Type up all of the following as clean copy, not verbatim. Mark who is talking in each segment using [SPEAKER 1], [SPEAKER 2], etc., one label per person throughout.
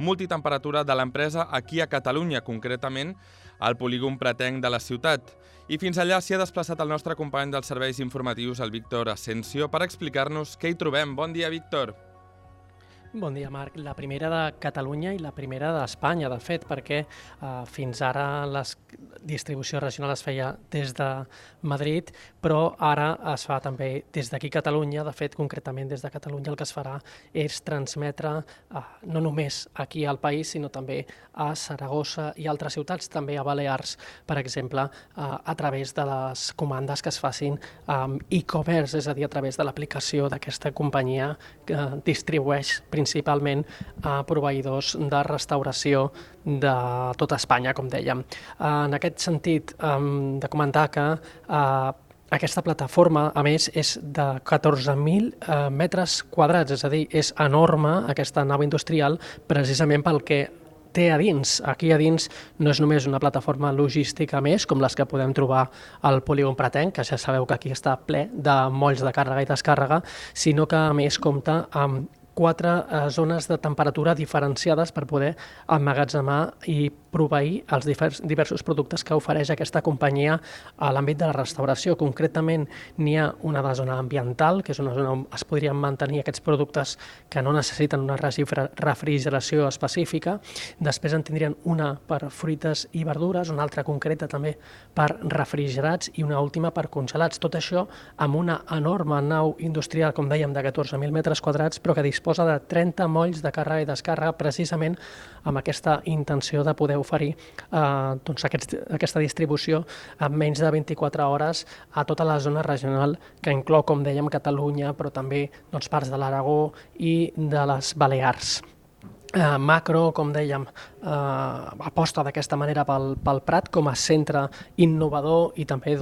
[SPEAKER 1] multitemperatura de l'empresa aquí a Catalunya, concretament al polígon Pretenc de la ciutat. I fins allà s'hi ha desplaçat el nostre company dels serveis informatius, el Víctor Asensio, per explicar-nos què hi trobem. Bon dia, Víctor.
[SPEAKER 2] Bon dia, Marc. La primera de Catalunya i la primera d'Espanya, de fet, perquè fins ara la distribució regional es feia des de Madrid, però ara es fa també des d'aquí Catalunya. De fet, concretament des de Catalunya el que es farà és transmetre no només aquí al país, sinó també a Saragossa i altres ciutats, també a Balears, per exemple, a través de les comandes que es facin amb e-commerce, és a dir, a través de l'aplicació d'aquesta companyia que distribueix principalment a proveïdors de restauració de tota Espanya, com dèiem. En aquest sentit, de comentar que aquesta plataforma, a més, és de 14.000 metres quadrats, és a dir, és enorme aquesta nau industrial, precisament pel que té a dins. Aquí a dins no és només una plataforma logística més, com les que podem trobar al polígon Pretenc, que ja sabeu que aquí està ple de molls de càrrega i descàrrega, sinó que a més compta amb 4 zones de temperatura diferenciades per poder emmagatzemar i proveir els diversos productes que ofereix aquesta companyia a l'àmbit de la restauració. Concretament, n'hi ha una de zona ambiental, que és una zona on es podrien mantenir aquests productes que no necessiten una refrigeració específica. Després en tindrien una per fruites i verdures, una altra concreta també per refrigerats i una última per congelats. Tot això amb una enorme nau industrial, com dèiem, de 14.000 metres quadrats, però que disposa de 30 molls de càrrega i descàrrega, precisament amb aquesta intenció de poder oferir aquesta distribució en menys de 24 hores a tota la zona regional, que inclou, com dèiem, Catalunya, però també parts de l'Aragó i de les Balears. Macro, com dèiem, aposta d'aquesta manera pel Prat com a centre innovador i també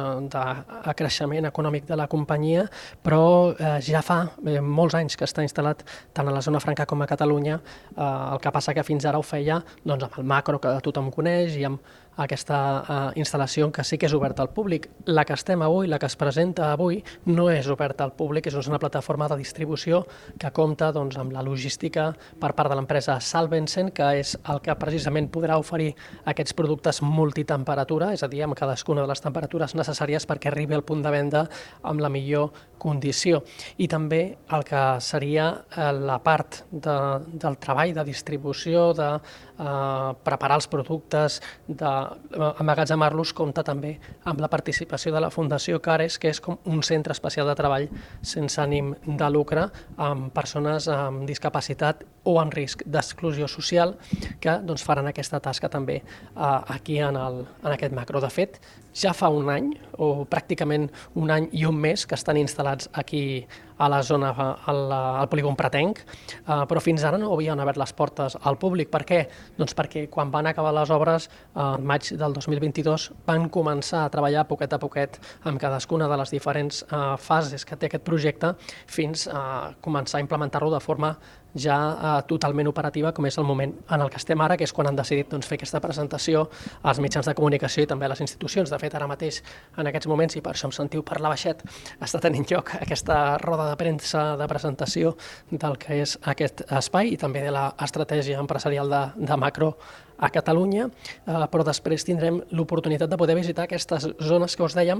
[SPEAKER 2] de creixement econòmic de la companyia, però ja fa molts anys que està instal·lat tant a la zona franca com a Catalunya. El que passa que fins ara ho feia amb el Macro, que tothom coneix, i amb aquesta instal·lació que sí que és oberta al públic. La que estem avui, la que es presenta avui, no és oberta al públic, és una plataforma de distribució que compta amb la logística per part de l'empresa Salvencen, que és el que precisament podrà oferir aquests productes multitemperatura, és a dir, amb cadascuna de les temperatures necessàries perquè arribi al punt de venda amb la millor condició. I també el que seria la part del treball de distribució, de preparar els productes, d'emmagatzemar-los, compta també amb la participació de la Fundació Cares, que és com un centre especial de treball sense ànim de lucre amb persones amb discapacitat o en risc d'exclusió social, que faran aquesta tasca també aquí en aquest Macro. De fet, ja fa un any, o pràcticament un any i un mes, que estan instal·lats aquí a la zona, al polígon Pretenc, però fins ara no havien obert les portes al públic. Per què? Doncs perquè quan van acabar les obres, al maig del 2022, van començar a treballar poquet a poquet amb cadascuna de les diferents fases que té aquest projecte fins a començar a implementar-lo de forma ja totalment operativa, com és el moment en el que estem ara, que és quan han decidit fer aquesta presentació als mitjans de comunicació i també a les institucions. De fet, ara mateix, en aquests moments, i per això em sentiu parlar baixet, està tenint lloc aquesta roda de premsa de presentació del que és aquest espai i també de l'estratègia empresarial de Macro a Catalunya, però després tindrem l'oportunitat de poder visitar aquestes zones que us dèiem,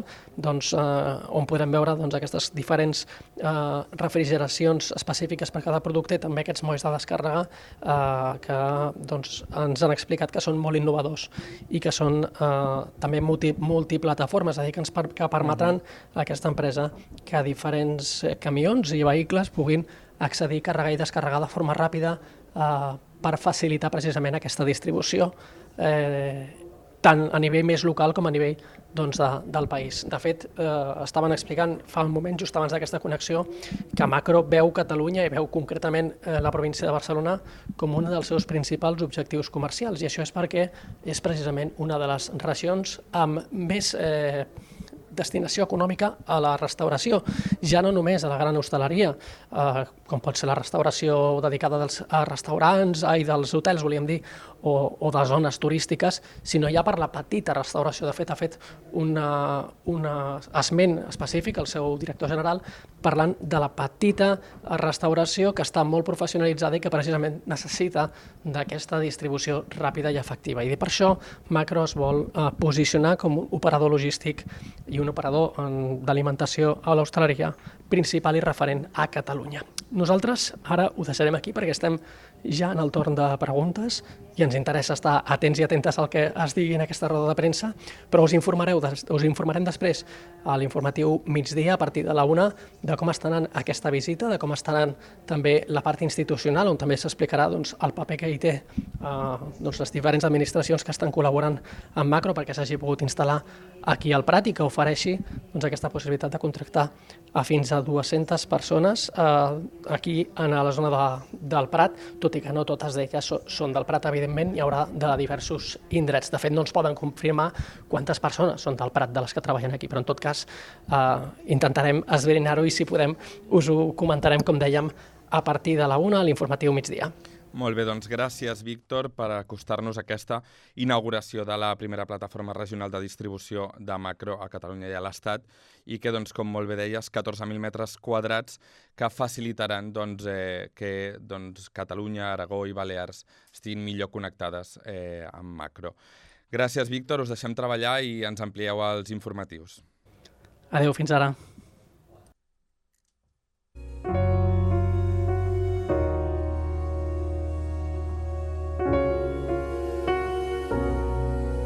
[SPEAKER 2] on podrem veure aquestes diferents refrigeracions específiques per cada producte i també aquests molls de descàrrega que ens han explicat que són molt innovadors i que són també multiplataformes, és a dir, que permetran a aquesta empresa que diferents camions i vehicles puguin accedir, carregar i descarregar de forma ràpida per facilitar precisament aquesta distribució, tant a nivell més local com a nivell del país. De fet, estaven explicant fa un moment, just abans d'aquesta connexió, que Macro veu Catalunya i veu concretament la província de Barcelona com un dels seus principals objectius comercials, i això és perquè és precisament una de les regions amb més destinació econòmica a la restauració, ja no només a la gran hostaleria, com pot ser la restauració dedicada a restaurants i dels hotels, volíem dir, o de zones turístiques, sinó ja per la petita restauració. De fet, ha fet un esment específic, el seu director general, parlant de la petita restauració que està molt professionalitzada i que precisament necessita d'aquesta distribució ràpida i efectiva. I per això Macro es vol posicionar com un operador logístic i un operador d'alimentació a l'hostaleria principal i referent a Catalunya. Nosaltres ara ho deixarem aquí perquè estem ja en el torn de preguntes i ens interessa estar atents i atentes al que es digui en aquesta roda de premsa, però us informarem després a l'informatiu migdia a partir de la 1 de com està anant aquesta visita, de com està anant també la part institucional, on també s'explicarà el paper que hi té les diferents administracions que estan col·laborant amb Macro perquè s'hagi pogut instal·lar aquí al Prat i que ofereixi aquesta possibilitat de contractar a fins a 200 persones aquí a la zona del Prat, tot i que no totes d'elles són del Prat, evidentment, hi haurà de diversos indrets. De fet, no ens poden confirmar quantes persones són del Prat de les que treballen aquí, però en tot cas intentarem esbrinar-ho i si podem us ho comentarem, com dèiem, a partir de la 1 a l'informatiu migdia.
[SPEAKER 1] Molt bé, doncs gràcies, Víctor, per acostar-nos a aquesta inauguració de la primera plataforma regional de distribució de Macro a Catalunya i a l'Estat i que, com molt bé deies, 14.000 metres quadrats que facilitaran que Catalunya, Aragó i Balears estiguin millor connectades amb Macro. Gràcies, Víctor, us deixem treballar i ens amplieu els informatius.
[SPEAKER 2] Adéu, fins ara.